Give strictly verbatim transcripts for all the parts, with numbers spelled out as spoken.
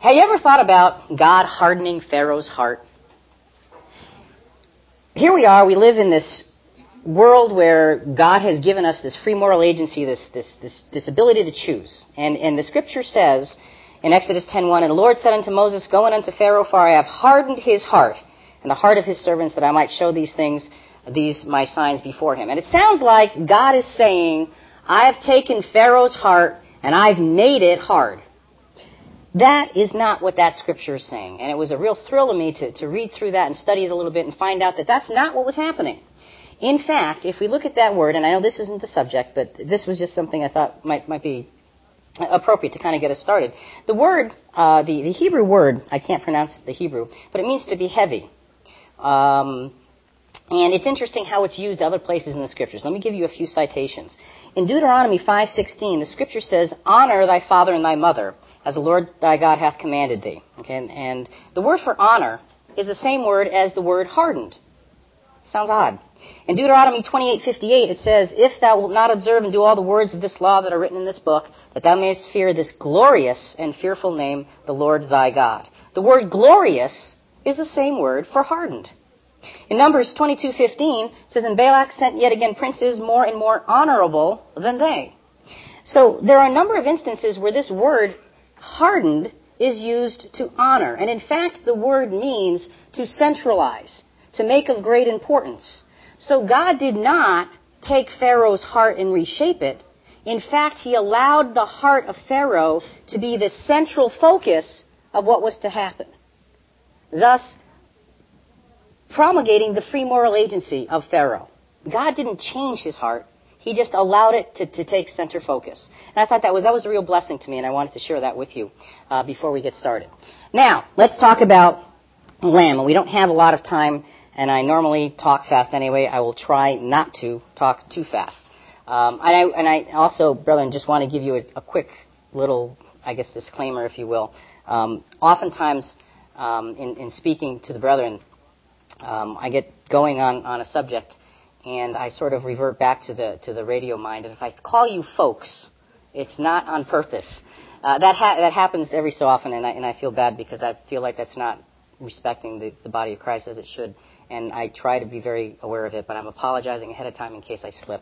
Have you ever thought about God hardening Pharaoh's heart? Here we are, we live in this world where God has given us this free moral agency, this this this, this ability to choose. And, and the scripture says in Exodus ten one, "And the Lord said unto Moses, Go in unto Pharaoh, for I have hardened his heart, and the heart of his servants, that I might show these things, these my signs before him." And it sounds like God is saying, I have taken Pharaoh's heart and I've made it hard. That is not what that scripture is saying. And it was a real thrill to me to, to read through that and study it a little bit and find out that that's not what was happening. In fact, if we look at that word, and I know this isn't the subject, but this was just something I thought might might be appropriate to kind of get us started. The word, uh, the, the Hebrew word, I can't pronounce the Hebrew, but it means to be heavy. Um, and it's interesting how it's used other places in the scriptures. Let me give you a few citations. In Deuteronomy five sixteen, the scripture says, "Honor thy father and thy mother, as the Lord thy God hath commanded thee." Okay, and, and the word for honor is the same word as the word hardened. Sounds odd. In Deuteronomy twenty-eight fifty-eight, it says, "If thou wilt not observe and do all the words of this law that are written in this book, that thou mayest fear this glorious and fearful name, the Lord thy God." The word glorious is the same word for hardened. In Numbers twenty-two fifteen, it says, "And Balak sent yet again princes more and more honorable than they." So there are a number of instances where this word hardened is used to honor. And in fact, the word means to centralize, to make of great importance. So God did not take Pharaoh's heart and reshape it. In fact, he allowed the heart of Pharaoh to be the central focus of what was to happen, thus promulgating the free moral agency of Pharaoh. God didn't change his heart. He just allowed it to, to take center focus. And I thought that was that was a real blessing to me, and I wanted to share that with you uh, before we get started. Now, let's talk about lamb. And we don't have a lot of time, and I normally talk fast anyway. I will try not to talk too fast. Um, and, I, and I also, brethren, just want to give you a, a quick little, I guess, disclaimer, if you will. Um, oftentimes, um, in, in speaking to the brethren, um, I get going on, on a subject, and I sort of revert back to the to the radio mind. And if I call you folks, it's not on purpose. Uh, that ha- that happens every so often, and I, and I feel bad because I feel like that's not respecting the, the body of Christ as it should. And I try to be very aware of it, but I'm apologizing ahead of time in case I slip.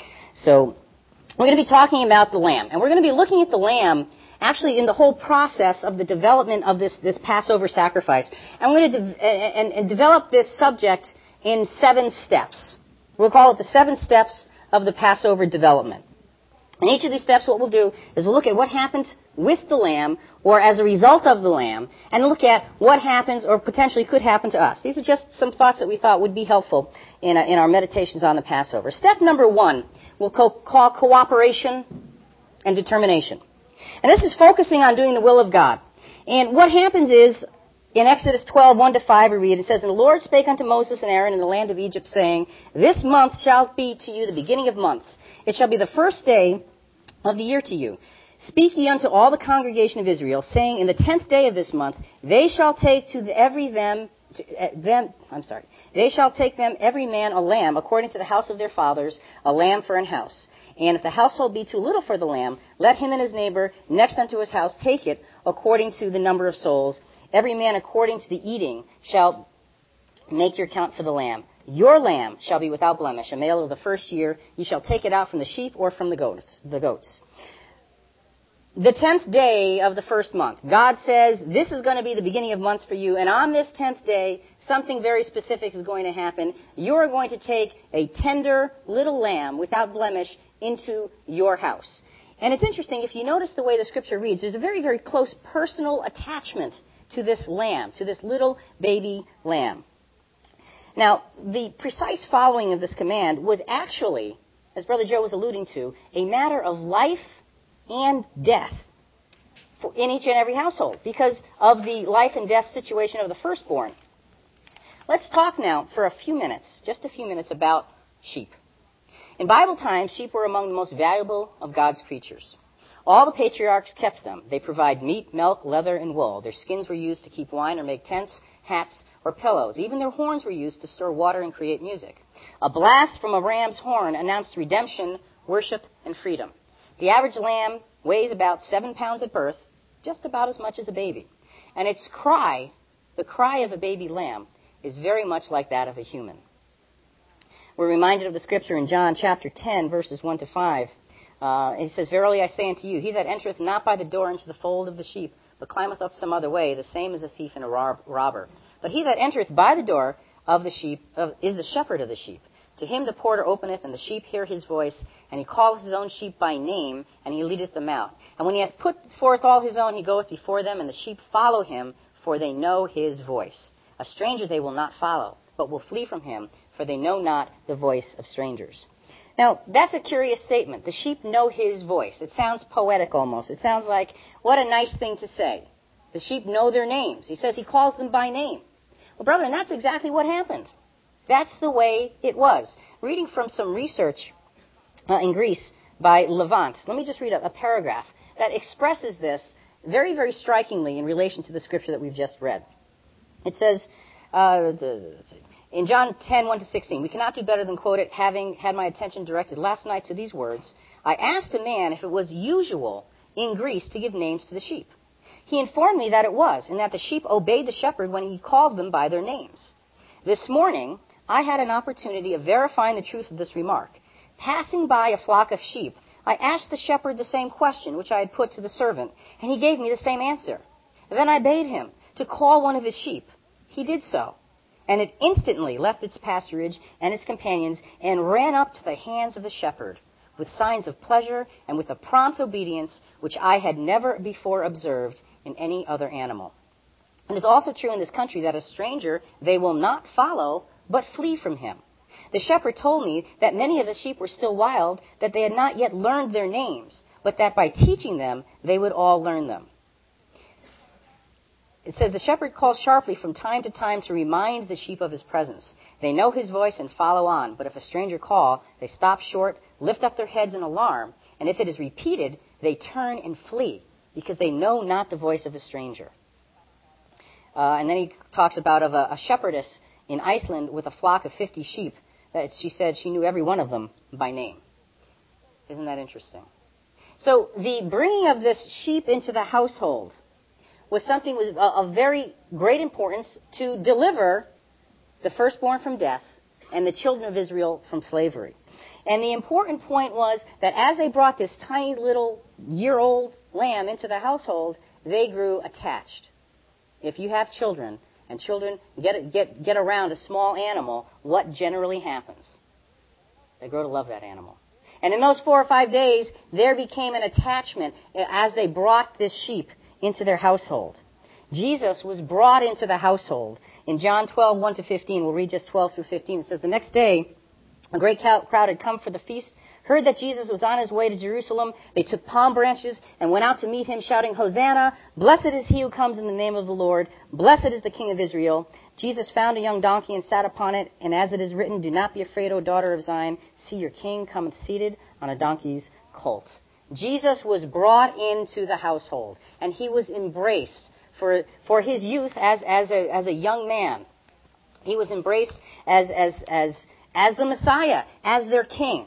So we're going to be talking about the lamb, and we're going to be looking at the lamb actually in the whole process of the development of this, this Passover sacrifice. And we're going to de- and, and develop this subject in seven steps. We'll call it the seven steps of the Passover development. And each of these steps, what we'll do is we'll look at what happens with the lamb or as a result of the lamb, and look at what happens or potentially could happen to us. These are just some thoughts that we thought would be helpful in, uh, in our meditations on the Passover. Step number one we'll co- call cooperation and determination. And this is focusing on doing the will of God. And what happens is, in Exodus twelve, one to five, we read, it says, "And the Lord spake unto Moses and Aaron in the land of Egypt, saying, This month shall be to you the beginning of months. It shall be the first day of the year to you. Speak ye unto all the congregation of Israel, saying, In the tenth day of this month, they shall take to every them, to, uh, them, I'm sorry, they shall take them every man a lamb, according to the house of their fathers, a lamb for an house. And if the household be too little for the lamb, let him and his neighbor next unto his house take it, according to the number of souls. Every man according to the eating shall make your count for the lamb. Your lamb shall be without blemish, a male of the first year. You shall take it out from the sheep or from the goats. The goats. The tenth day of the first month. God says, this is going to be the beginning of months for you, and on this tenth day, something very specific is going to happen. You are going to take a tender little lamb without blemish into your house. And it's interesting, if you notice the way the scripture reads, there's a very, very close personal attachment to this lamb, to this little baby lamb. Now, the precise following of this command was actually, as Brother Joe was alluding to, a matter of life and death for in each and every household because of the life and death situation of the firstborn. Let's talk now for a few minutes, just a few minutes, about sheep. In Bible times, sheep were among the most valuable of God's creatures. All the patriarchs kept them. They provide meat, milk, leather, and wool. Their skins were used to keep wine or make tents, hats, or pillows. Even their horns were used to store water and create music. A blast from a ram's horn announced redemption, worship, and freedom. The average lamb weighs about seven pounds at birth, just about as much as a baby. And its cry, the cry of a baby lamb, is very much like that of a human. We're reminded of the scripture in John chapter ten, verses one to five. Uh, it says, Verily I say unto you, he that entereth not by the door into the fold of the sheep, but climbeth up some other way, the same is a thief and a rob- robber. But he that entereth by the door of the sheep of, is the shepherd of the sheep. To him the porter openeth, and the sheep hear his voice, and he calleth his own sheep by name, and he leadeth them out. And when he hath put forth all his own, he goeth before them, and the sheep follow him, for they know his voice. A stranger they will not follow, but will flee from him, for they know not the voice of strangers. Now, that's a curious statement. The sheep know his voice. It sounds poetic almost. It sounds like, what a nice thing to say. The sheep know their names. He says he calls them by name. Well, brother, and that's exactly what happened. That's the way it was. Reading from some research uh, in Greece by Levant, let me just read a, a paragraph that expresses this very, very strikingly in relation to the scripture that we've just read. It says, uh, in John ten, one to sixteen, we cannot do better than quote it, having had my attention directed last night to these words. I asked a man if it was usual in Greece to give names to the sheep. He informed me that it was, and that the sheep obeyed the shepherd when he called them by their names. This morning, I had an opportunity of verifying the truth of this remark. Passing by a flock of sheep, I asked the shepherd the same question which I had put to the servant, and he gave me the same answer. Then I bade him to call one of his sheep. He did so, and it instantly left its pasturage and its companions and ran up to the hands of the shepherd with signs of pleasure and with a prompt obedience which I had never before observed in any other animal. And it's also true in this country that a stranger they will not follow, but flee from him. The shepherd told me that many of the sheep were still wild, that they had not yet learned their names, but that by teaching them, they would all learn them. It says, the shepherd calls sharply from time to time to remind the sheep of his presence. They know his voice and follow on, but if a stranger call, they stop short, lift up their heads in alarm, and if it is repeated, they turn and flee, because they know not the voice of a stranger. Uh, and then he talks about of a, a shepherdess in Iceland with a flock of fifty sheep. That she said she knew every one of them by name. Isn't that interesting? So the bringing of this sheep into the household was something was of very great importance to deliver the firstborn from death and the children of Israel from slavery. And the important point was that as they brought this tiny little year-old lamb into the household, they grew attached. If you have children, and children get, get, get around a small animal, what generally happens? They grow to love that animal. And in those four or five days, there became an attachment as they brought this sheep into their household. Jesus was brought into the household. In John twelve, one to fifteen, we'll read just twelve through fifteen. It says, the next day, a great crowd had come for the feast, heard that Jesus was on his way to Jerusalem. They took palm branches and went out to meet him, shouting, Hosanna! Blessed is he who comes in the name of the Lord. Blessed is the King of Israel. Jesus found a young donkey and sat upon it. And as it is written, do not be afraid, O daughter of Zion. See, your king cometh seated on a donkey's colt. Jesus was brought into the household, and he was embraced for for his youth as as a as a young man. He was embraced as as as as the Messiah, as their king.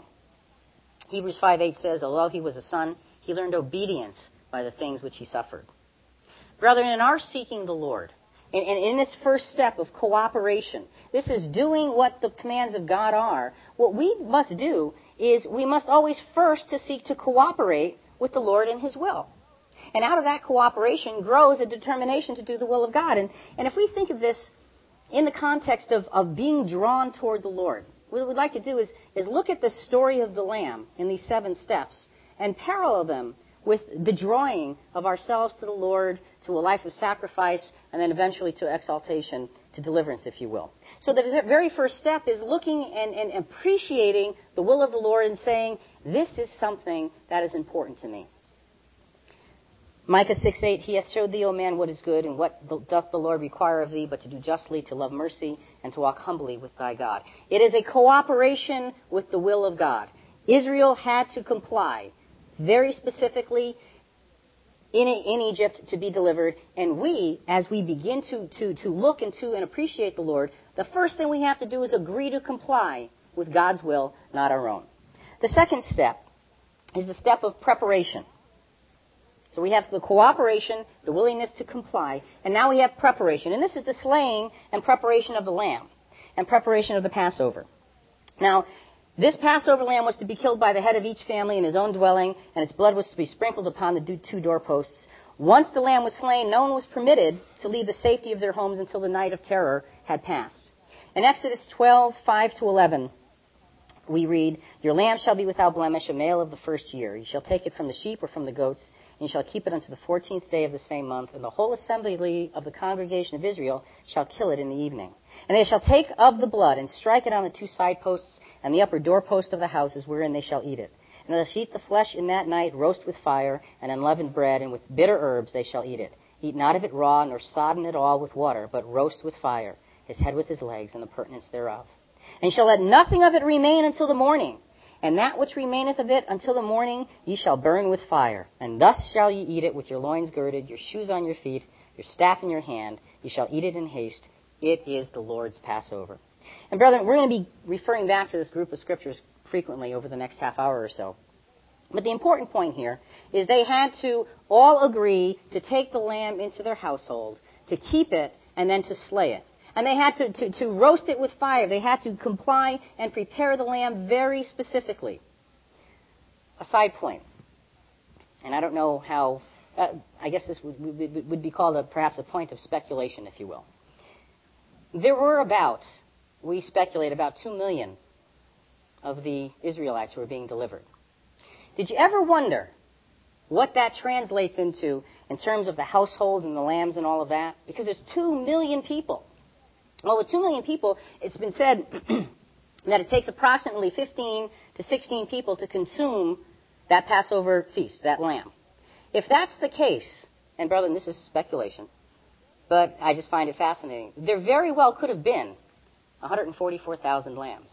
Hebrews five eight says, although he was a son, he learned obedience by the things which he suffered. Brethren, in our seeking the Lord, and in, in this first step of cooperation, this is doing what the commands of God are. What we must do is we must always first to seek to cooperate with the Lord in his will. And out of that cooperation grows a determination to do the will of God. And, and if we think of this in the context of, of being drawn toward the Lord, what we'd like to do is, is look at the story of the Lamb in these seven steps and parallel them with the drawing of ourselves to the Lord, to a life of sacrifice, and then eventually to exaltation, to deliverance, if you will. So the very first step is looking and, and appreciating the will of the Lord and saying, this is something that is important to me. Micah six eight, he hath showed thee, O man, what is good, and what doth the Lord require of thee, but to do justly, to love mercy, and to walk humbly with thy God. It is a cooperation with the will of God. Israel had to comply very specifically in, in Egypt to be delivered, and we, as we begin to, to, to look into and appreciate the Lord, the first thing we have to do is agree to comply with God's will, not our own. The second step is the step of preparation. So we have the cooperation, the willingness to comply, and now we have preparation. And this is the slaying and preparation of the lamb and preparation of the Passover. Now, this Passover lamb was to be killed by the head of each family in his own dwelling, and its blood was to be sprinkled upon the two doorposts. Once the lamb was slain, no one was permitted to leave the safety of their homes until the night of terror had passed. In Exodus twelve, five to eleven, we read, "Your lamb shall be without blemish, a male of the first year. You shall take it from the sheep or from the goats, and you shall keep it unto the fourteenth day of the same month, and the whole assembly of the congregation of Israel shall kill it in the evening. And they shall take of the blood and strike it on the two side posts and the upper doorpost of the houses wherein they shall eat it. And they shall eat the flesh in that night, roast with fire, and unleavened bread, and with bitter herbs they shall eat it. Eat not of it raw, nor sodden it all with water, but roast with fire, his head with his legs, and the purtenance thereof. And ye shall let nothing of it remain until the morning. And that which remaineth of it until the morning ye shall burn with fire. And thus shall ye eat it with your loins girded, your shoes on your feet, your staff in your hand. Ye shall eat it in haste. It is the Lord's Passover." And brethren, we're going to be referring back to this group of scriptures frequently over the next half hour or so. But the important point here is they had to all agree to take the lamb into their household, to keep it, and then to slay it. And they had to, to, to roast it with fire. They had to comply and prepare the lamb very specifically. A side point, and I don't know how, uh, I guess this would, would, would be called a, perhaps a point of speculation, if you will. There were about, we speculate, about two million of the Israelites who were being delivered. Did you ever wonder what that translates into in terms of the households and the lambs and all of that? Because there's two million people. Well, with two million people, it's been said that it takes approximately fifteen to sixteen people to consume that Passover feast, that lamb. If that's the case, and brother, this is speculation, but I just find it fascinating, there very well could have been one hundred forty-four thousand lambs.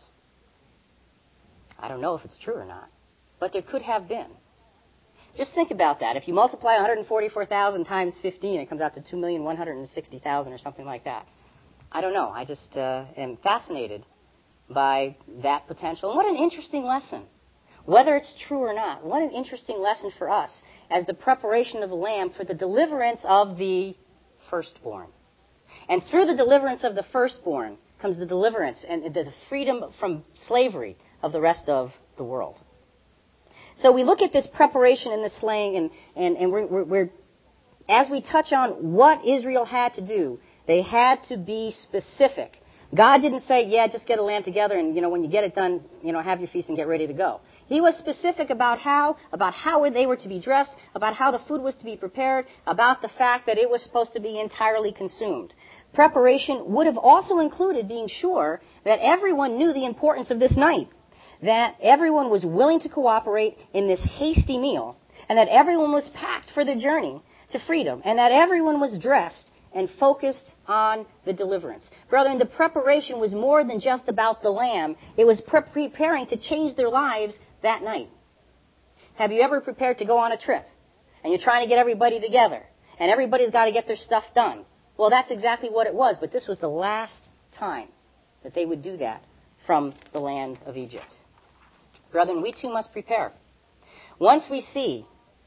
I don't know if it's true or not, but there could have been. Just think about that. If you multiply one hundred forty-four thousand times fifteen, it comes out to two million one hundred sixty thousand or something like that. I don't know. I just uh, am fascinated by that potential. And what an interesting lesson. Whether it's true or not, what an interesting lesson for us as the preparation of the lamb for the deliverance of the firstborn. And through the deliverance of the firstborn comes the deliverance and the freedom from slavery of the rest of the world. So we look at this preparation and the slaying, and, and, and we're, we're, we're, as we touch on what Israel had to do, they had to be specific. God didn't say, yeah, just get a lamb together and, you know, when you get it done, you know, have your feast and get ready to go. He was specific about how, about how they were to be dressed, about how the food was to be prepared, about the fact that it was supposed to be entirely consumed. Preparation would have also included being sure that everyone knew the importance of this night, that everyone was willing to cooperate in this hasty meal, and that everyone was packed for the journey to freedom, and that everyone was dressed and focused on the deliverance. Brethren, the preparation was more than just about the lamb. It was pre- preparing to change their lives that night. Have you ever prepared to go on a trip, and you're trying to get everybody together, and everybody's got to get their stuff done? Well, that's exactly what it was, but this was the last time that they would do that from the land of Egypt. Brethren, we too must prepare. Once we see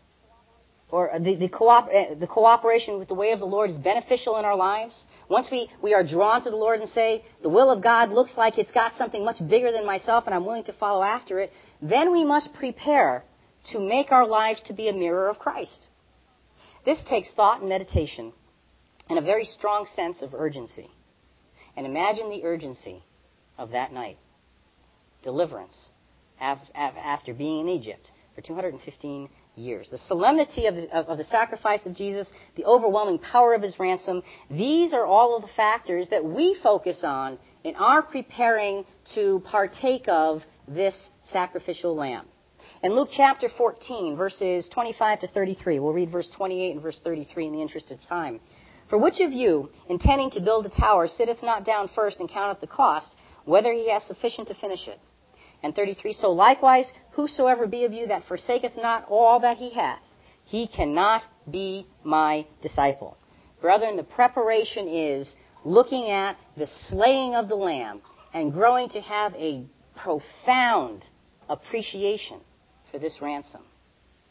or the, the, co- the cooperation with the way of the Lord is beneficial in our lives, once we, we are drawn to the Lord and say, the will of God looks like it's got something much bigger than myself and I'm willing to follow after it, then we must prepare to make our lives to be a mirror of Christ. This takes thought and meditation and a very strong sense of urgency. And imagine the urgency of that night. Deliverance after being in Egypt for two hundred fifteen years. The solemnity of the, of, of the sacrifice of Jesus, the overwhelming power of his ransom, these are all of the factors that we focus on in our preparing to partake of this sacrificial lamb. In Luke chapter fourteen, verses twenty-five to thirty-three, we'll read verse twenty-eight and verse thirty-three in the interest of time. For which of you, intending to build a tower, sitteth not down first and counteth the cost, whether he has sufficient to finish it? And thirty-three, so likewise, whosoever be of you that forsaketh not all that he hath, he cannot be my disciple. Brethren, the preparation is looking at the slaying of the lamb and growing to have a profound appreciation for this ransom.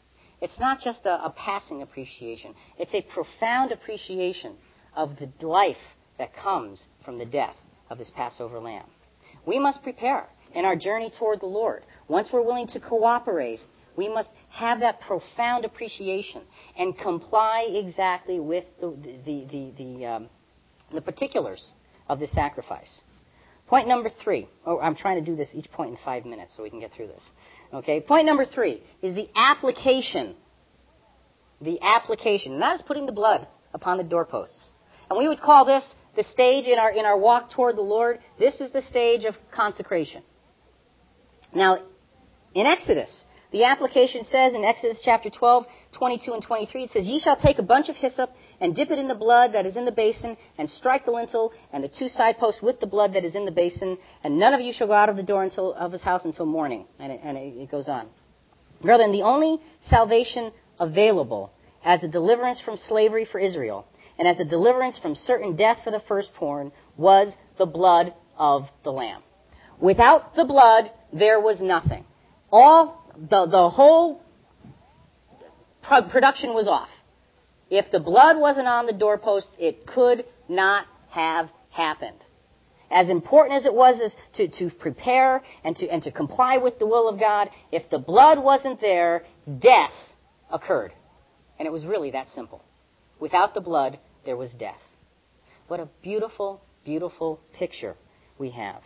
It's not just a, a passing appreciation. It's a profound appreciation of the life that comes from the death of this Passover lamb. We must prepare in our journey toward the Lord. Once we're willing to cooperate, we must have that profound appreciation and comply exactly with the the the, the, um, the particulars of the sacrifice. Point number three. Oh, I'm trying to do this each point in five minutes so we can get through this. Okay. Point number three is the application. The application. Not as putting the blood upon the doorposts. And we would call this the stage in our in our walk toward the Lord. This is the stage of consecration. Now, in Exodus, the application says in Exodus chapter twelve, twenty-two and twenty-three, it says, "Ye shall take a bunch of hyssop and dip it in the blood that is in the basin and strike the lintel and the two side posts with the blood that is in the basin, and none of you shall go out of the door until of his house until morning." And it, and it, it goes on. Brethren, the only salvation available as a deliverance from slavery for Israel and as a deliverance from certain death for the firstborn was the blood of the Lamb. Without the blood, there was nothing. All the the whole pro- production was off. If the blood wasn't on the doorpost, it could not have happened. As important as it was as to, to prepare and to and to comply with the will of God, if the blood wasn't there, death occurred. And it was really that simple. Without the blood, there was death. What a beautiful, beautiful picture we have.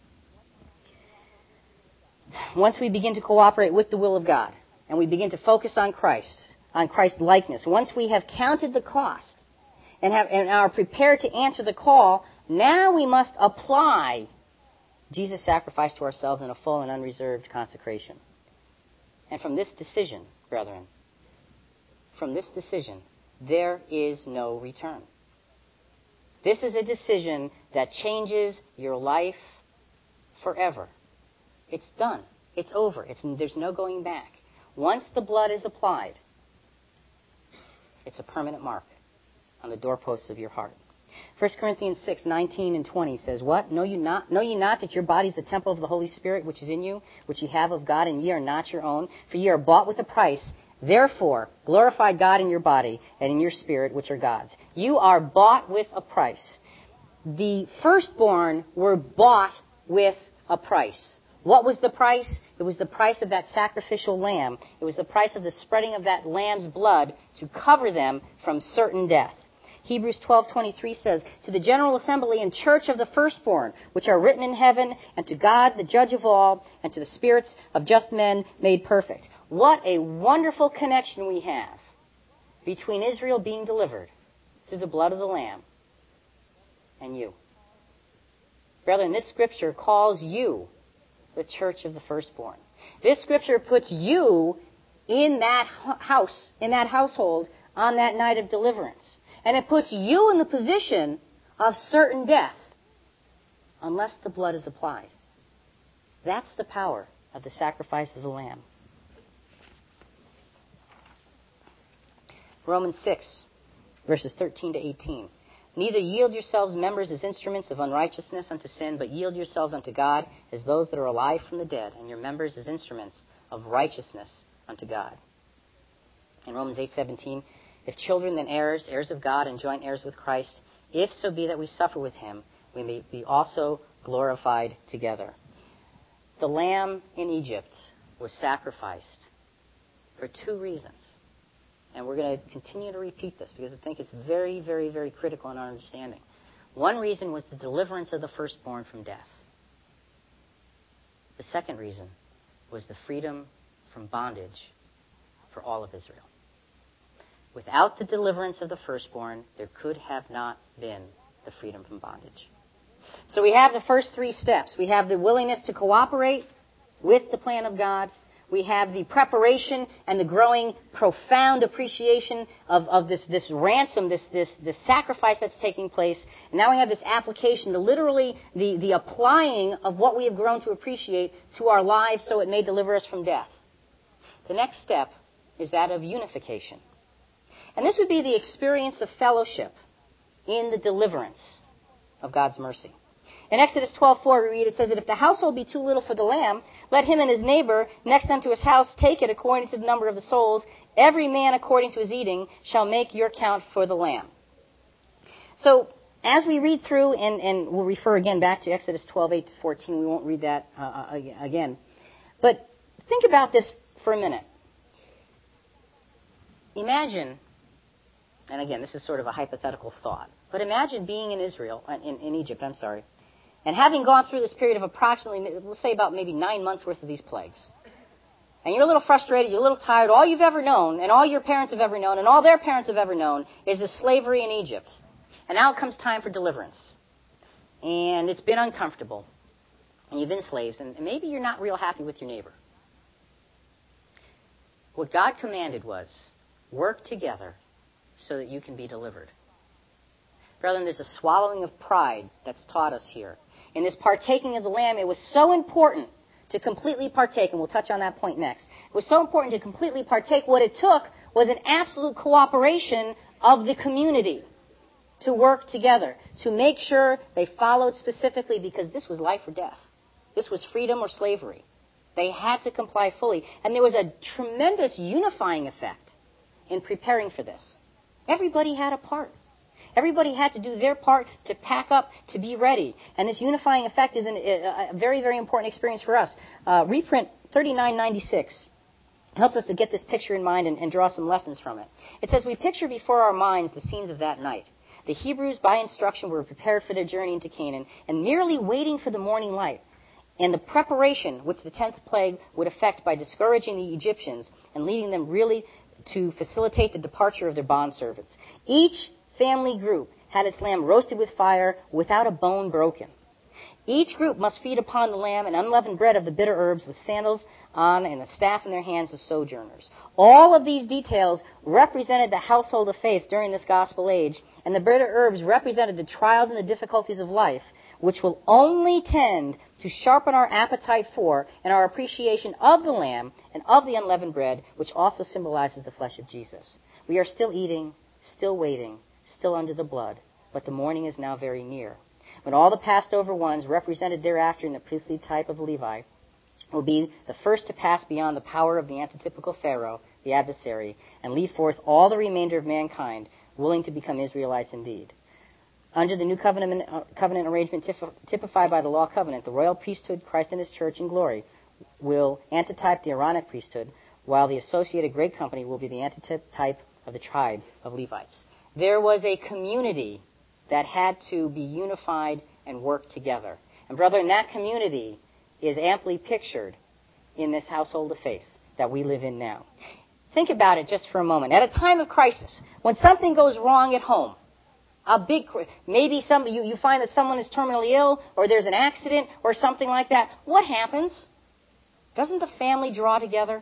Once we begin to cooperate with the will of God, and we begin to focus on Christ, on Christ's likeness, once we have counted the cost and, have, and are prepared to answer the call, now we must apply Jesus' sacrifice to ourselves in a full and unreserved consecration. And from this decision, brethren, from this decision, there is no return. This is a decision that changes your life forever. It's done. It's over. It's, there's no going back. Once the blood is applied, it's a permanent mark on the doorposts of your heart. First Corinthians six, nineteen and twenty says, "What? Know you not, know ye not that your body is the temple of the Holy Spirit, which is in you, which ye have of God, and ye are not your own? For ye are bought with a price. Therefore, glorify God in your body and in your spirit, which are God's." You are bought with a price. The firstborn were bought with a price. What was the price? It was the price of that sacrificial lamb. It was the price of the spreading of that lamb's blood to cover them from certain death. Hebrews twelve twenty-three says, "To the general assembly and church of the firstborn, which are written in heaven, and to God, the judge of all, and to the spirits of just men made perfect." What a wonderful connection we have between Israel being delivered through the blood of the Lamb and you. Brethren, this scripture calls you the church of the firstborn. This scripture puts you in that house, in that household, on that night of deliverance. And it puts you in the position of certain death, unless the blood is applied. That's the power of the sacrifice of the Lamb. Romans six, verses thirteen to eighteen. "Neither yield yourselves members as instruments of unrighteousness unto sin, but yield yourselves unto God as those that are alive from the dead, and your members as instruments of righteousness unto God." In Romans eight seventeen, "If children, then heirs, heirs of God, and joint heirs with Christ, if so be that we suffer with him, we may be also glorified together." The lamb in Egypt was sacrificed for two reasons. And we're going to continue to repeat this because I think it's very, very, very critical in our understanding. One reason was the deliverance of the firstborn from death. The second reason was the freedom from bondage for all of Israel. Without the deliverance of the firstborn, there could have not been the freedom from bondage. So we have the first three steps. We have the willingness to cooperate with the plan of God. We have the preparation and the growing profound appreciation of, of this, this ransom, this, this, this sacrifice that's taking place. And now we have this application, the literally the, the applying of what we have grown to appreciate to our lives so it may deliver us from death. The next step is that of unification. And this would be the experience of fellowship in the deliverance of God's mercy. In Exodus twelve four, we read, it says that if the household be too little for the lamb, let him and his neighbor next unto his house take it according to the number of the souls. Every man according to his eating shall make your count for the lamb. So, as we read through, and, and we'll refer again back to Exodus twelve eight to fourteen, we won't read that uh, again. But think about this for a minute. Imagine, and again, this is sort of a hypothetical thought, but imagine being in Israel, in, in Egypt, I'm sorry, and having gone through this period of approximately, we'll say about maybe nine months worth of these plagues. And you're a little frustrated, you're a little tired, all you've ever known, and all your parents have ever known, and all their parents have ever known, is the slavery in Egypt. And now it comes time for deliverance. And it's been uncomfortable. And you've been slaves, and maybe you're not real happy with your neighbor. What God commanded was, work together so that you can be delivered. Brethren, there's a swallowing of pride that's taught us here. In this partaking of the lamb, it was so important to completely partake, and we'll touch on that point next. It was so important to completely partake. What it took was an absolute cooperation of the community to work together, to make sure they followed specifically, because this was life or death. This was freedom or slavery. They had to comply fully. And there was a tremendous unifying effect in preparing for this. Everybody had a part. Everybody had to do their part to pack up, to be ready. And this unifying effect is an, a, a very, very important experience for us. Uh, reprint thirty-nine ninety-six helps us to get this picture in mind and, and draw some lessons from it. It says, we picture before our minds the scenes of that night. The Hebrews, by instruction, were prepared for their journey into Canaan and merely waiting for the morning light, and the preparation which the tenth plague would effect by discouraging the Egyptians and leading them really to facilitate the departure of their bondservants. Each family group had its lamb roasted with fire without a bone broken. Each group must feed upon the lamb and unleavened bread of the bitter herbs with sandals on and a staff in their hands as sojourners. All of these details represented the household of faith during this gospel age, and the bitter herbs represented the trials and the difficulties of life, which will only tend to sharpen our appetite for and our appreciation of the lamb and of the unleavened bread, which also symbolizes the flesh of Jesus. We are still eating, still waiting, still under the blood, but the morning is now very near. When all the passed over ones, represented thereafter in the priestly type of Levi, will be the first to pass beyond the power of the antitypical Pharaoh, the adversary, and lead forth all the remainder of mankind, willing to become Israelites indeed. Under the new covenant, uh, covenant arrangement typified by the law covenant, the royal priesthood, Christ and his church in glory, will antitype the Aaronic priesthood, while the associated great company will be the antitype of the tribe of Levites. There was a community that had to be unified and work together. And brethren, that community is amply pictured in this household of faith that we live in now. Think about it just for a moment. At a time of crisis, when something goes wrong at home, a big, maybe some, you, you find that someone is terminally ill, or there's an accident, or something like that, what happens? Doesn't the family draw together?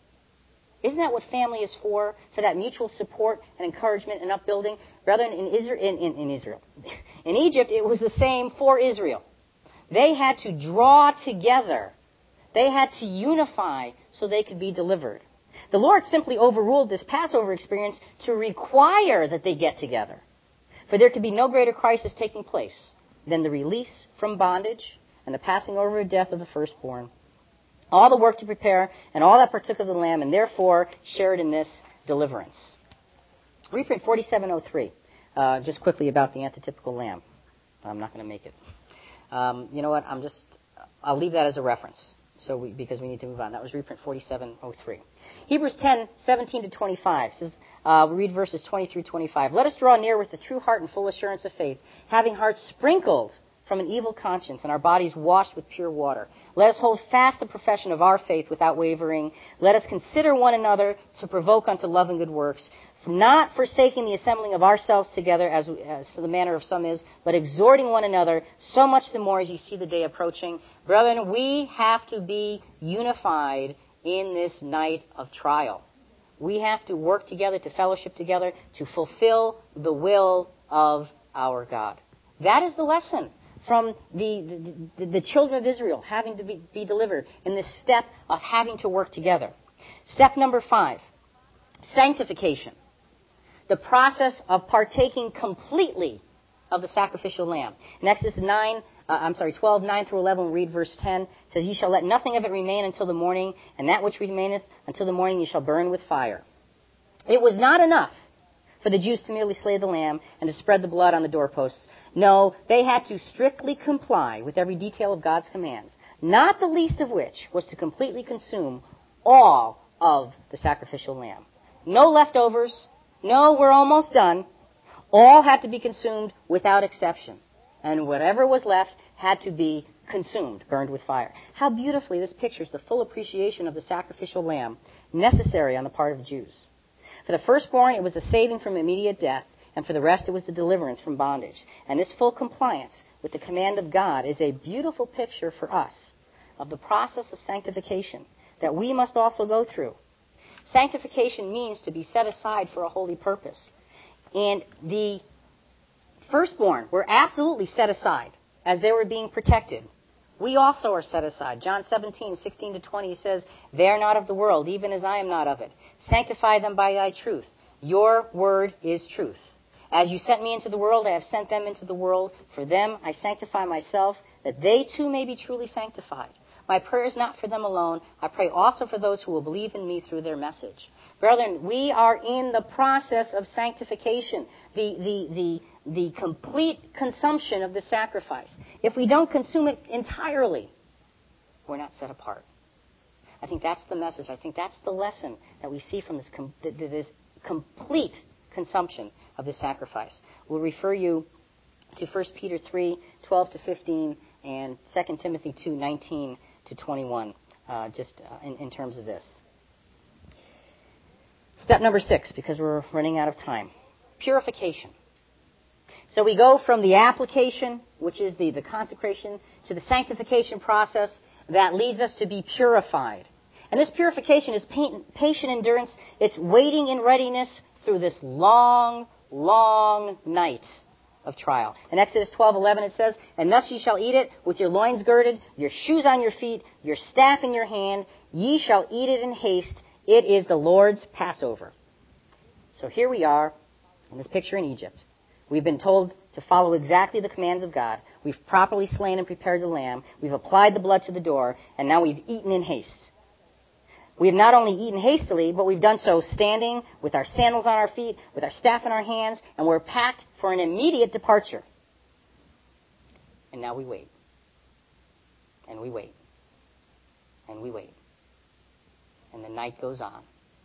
Isn't that what family is for? For that mutual support and encouragement and upbuilding? Brethren, in Israel, in, in, in Israel, in Egypt, it was the same for Israel. They had to draw together. They had to unify so they could be delivered. The Lord simply overruled this Passover experience to require that they get together. For there could be no greater crisis taking place than the release from bondage and the passing over of death of the firstborn. All the work to prepare and all that partook of the lamb, and therefore shared in this deliverance. Reprint forty-seven oh three, uh, just quickly about the antitypical lamb. I'm not going to make it. Um, you know what? I'm just, I'll leave that as a reference, so we, because we need to move on. That was reprint forty-seven oh three. Hebrews ten seventeen to twenty-five says, uh, we read verses twenty through twenty-five. Let us draw near with the true heart and full assurance of faith, having hearts sprinkled from an evil conscience and our bodies washed with pure water. Let us hold fast the profession of our faith without wavering. Let us consider one another to provoke unto love and good works, not forsaking the assembling of ourselves together as, as the manner of some is, but exhorting one another, so much the more as you see the day approaching. Brethren, we have to be unified in this night of trial. We have to work together, to fellowship together, to fulfill the will of our God. That is the lesson from the, the, the children of Israel having to be, be delivered in this step of having to work together. Step number five, sanctification. The process of partaking completely of the sacrificial lamb. In Exodus nine, uh, I'm sorry, twelve, nine through eleven, we'll read verse ten. It says, "Ye shall let nothing of it remain until the morning, and that which remaineth until the morning ye shall burn with fire." It was not enough for the Jews to merely slay the lamb and to spread the blood on the doorposts. No, they had to strictly comply with every detail of God's commands, not the least of which was to completely consume all of the sacrificial lamb. No leftovers. No, we're almost done. All had to be consumed without exception. And whatever was left had to be consumed, burned with fire. How beautifully this pictures the full appreciation of the sacrificial lamb necessary on the part of the Jews. For the firstborn, it was the saving from immediate death, and for the rest, it was the deliverance from bondage. And this full compliance with the command of God is a beautiful picture for us of the process of sanctification that we must also go through. Sanctification means to be set aside for a holy purpose. And the firstborn were absolutely set aside as they were being protected. We also are set aside. John seventeen, sixteen to twenty says, "They are not of the world, even as I am not of it. Sanctify them by thy truth. Your word is truth. As you sent me into the world, I have sent them into the world. For them I sanctify myself, that they too may be truly sanctified. My prayer is not for them alone. I pray also for those who will believe in me through their message." Brethren, we are in the process of sanctification, the, the, the, the complete consumption of the sacrifice. If we don't consume it entirely, we're not set apart. I think that's the message. I think that's the lesson that we see from this, com- this complete consumption of the sacrifice. We'll refer you to First Peter three, twelve to fifteen, and Second Timothy two, nineteen to twenty-one, uh, just uh, in, in terms of this. Step number six, because we're running out of time. Purification. So we go from the application, which is the, the consecration, to the sanctification process that leads us to be purified. And this purification is patient endurance. It's waiting in readiness through this long, long night of trial. In Exodus twelve eleven it says, "And thus ye shall eat it with your loins girded, your shoes on your feet, your staff in your hand. Ye shall eat it in haste. It is the Lord's Passover." So here we are in this picture in Egypt. We've been told to follow exactly the commands of God. We've properly slain and prepared the lamb. We've applied the blood to the door, and now we've eaten in haste. We have not only eaten hastily, but we've done so standing with our sandals on our feet, with our staff in our hands, and we're packed for an immediate departure. And now we wait. And we wait. And we wait. And the night goes on.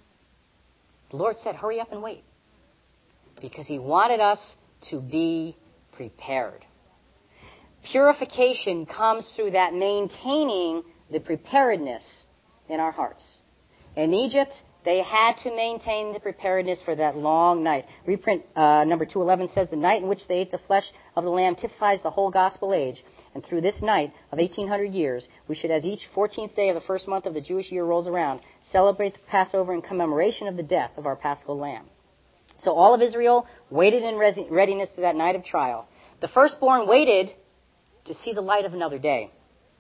The Lord said, hurry up and wait. Because he wanted us to be prepared. Purification comes through that maintaining the preparedness in our hearts. In Egypt, they had to maintain the preparedness for that long night. Reprint uh, number two eleven says, "The night in which they ate the flesh of the lamb typifies the whole gospel age. And through this night of eighteen hundred years, we should, as each fourteenth day of the first month of the Jewish year rolls around, celebrate the Passover in commemoration of the death of our Paschal lamb." So all of Israel waited in readiness to that night of trial. The firstborn waited to see the light of another day.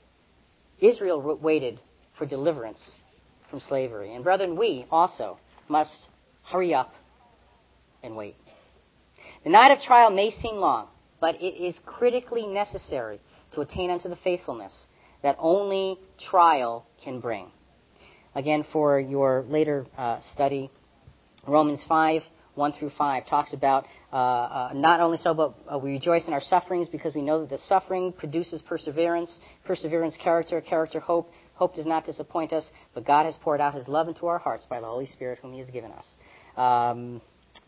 Israel waited for deliverance from slavery. And brethren, we also must hurry up and wait. The night of trial may seem long, but it is critically necessary to attain unto the faithfulness that only trial can bring. Again, for your later uh, study, Romans five, one through five talks about uh, uh, not only so, but uh, we rejoice in our sufferings because we know that the suffering produces perseverance, perseverance character, character hope. Hope does not disappoint us, but God has poured out his love into our hearts by the Holy Spirit whom he has given us. Um,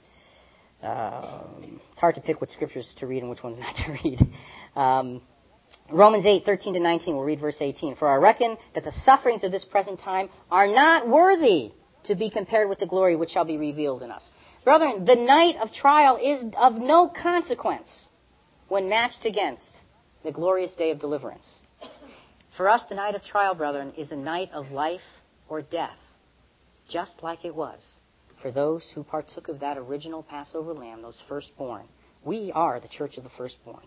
uh, it's hard to pick which scriptures to read and which ones not to read. Um, Romans eight, thirteen to nineteen, we'll read verse eighteen. "For I reckon that the sufferings of this present time are not worthy to be compared with the glory which shall be revealed in us." Brethren, the night of trial is of no consequence when matched against the glorious day of deliverance. For us, the night of trial, brethren, is a night of life or death, just like it was for those who partook of that original Passover lamb, those firstborn. We are the church of the firstborn.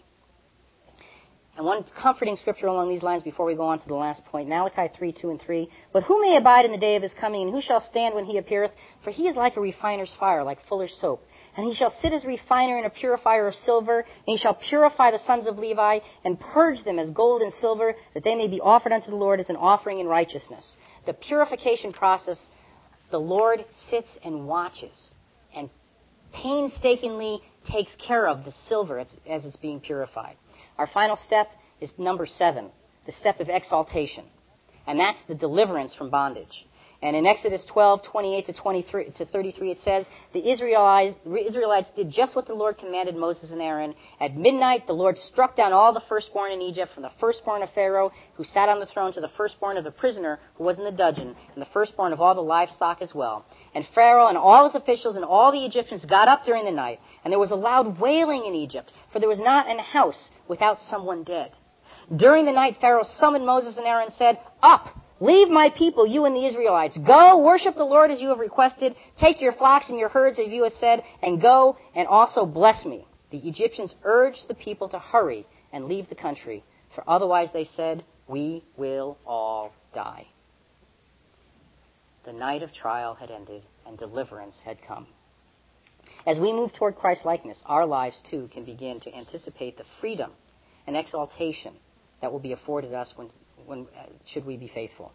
And one comforting scripture along these lines before we go on to the last point, Malachi three, two and three. "But who may abide in the day of his coming, and who shall stand when he appeareth? For he is like a refiner's fire, like fuller's soap. And he shall sit as a refiner and a purifier of silver, and he shall purify the sons of Levi, and purge them as gold and silver, that they may be offered unto the Lord as an offering in righteousness. The purification process, the Lord sits and watches, and painstakingly takes care of the silver as, as it's being purified. Our final step is number seven, the step of exaltation. And that's the deliverance from bondage. And in Exodus twelve, twenty-eight to twenty-three to thirty-three, it says, the Israelites, Israelites did just what the Lord commanded Moses and Aaron. At midnight, the Lord struck down all the firstborn in Egypt, from the firstborn of Pharaoh, who sat on the throne, to the firstborn of the prisoner who was in the dungeon, and the firstborn of all the livestock as well. And Pharaoh and all his officials and all the Egyptians got up during the night, and there was a loud wailing in Egypt, for there was not an house without someone dead. During the night, Pharaoh summoned Moses and Aaron and said, Up! Leave my people, you and the Israelites. Go, worship the Lord as you have requested. Take your flocks and your herds as you have said, and go and also bless me. The Egyptians urged the people to hurry and leave the country, for otherwise they said, we will all die. The night of trial had ended, and deliverance had come. As we move toward Christ-likeness, our lives too can begin to anticipate the freedom and exaltation that will be afforded us when When, uh, should we be faithful.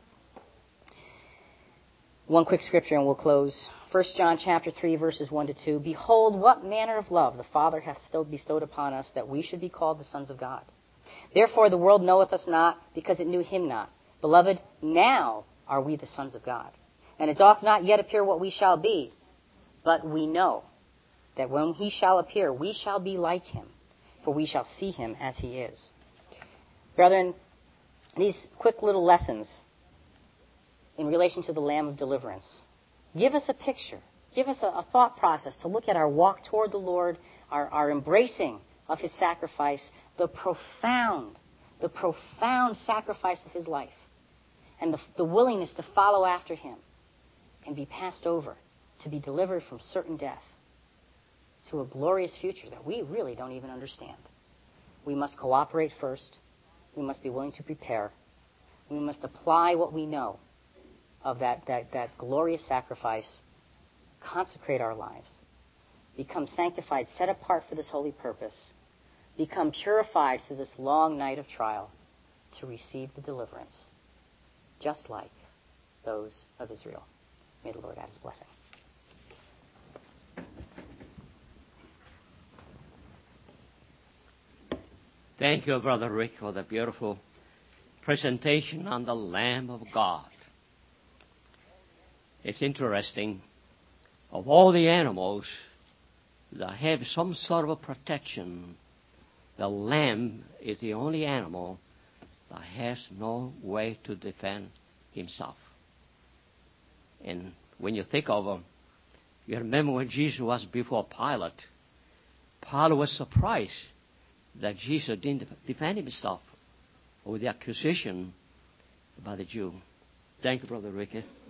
One quick scripture and we'll close. First John chapter three, verses one to two. Behold, what manner of love the Father hath bestowed upon us, that we should be called the sons of God. Therefore the world knoweth us not, because it knew him not. Beloved, now are we the sons of God. And it doth not yet appear what we shall be, but we know that when he shall appear, we shall be like him, for we shall see him as he is. Brethren, these quick little lessons in relation to the Lamb of Deliverance give us a picture, give us a, a thought process to look at our walk toward the Lord, our, our embracing of his sacrifice, the profound, the profound sacrifice of his life, and the, the willingness to follow after him and be passed over, to be delivered from certain death to a glorious future that we really don't even understand. We must cooperate first. We must be willing to prepare. We must apply what we know of that, that, that glorious sacrifice, consecrate our lives, become sanctified, set apart for this holy purpose, become purified through this long night of trial to receive the deliverance, just like those of Israel. May the Lord add his blessing. Thank you, Brother Rick, for the beautiful presentation on the Lamb of God. It's interesting, of all the animals that have some sort of a protection, the lamb is the only animal that has no way to defend himself. And when you think of him, you remember when Jesus was before Pilate, Pilate was surprised that Jesus didn't defend himself with the accusation by the Jew. Thank you, Brother Ricky.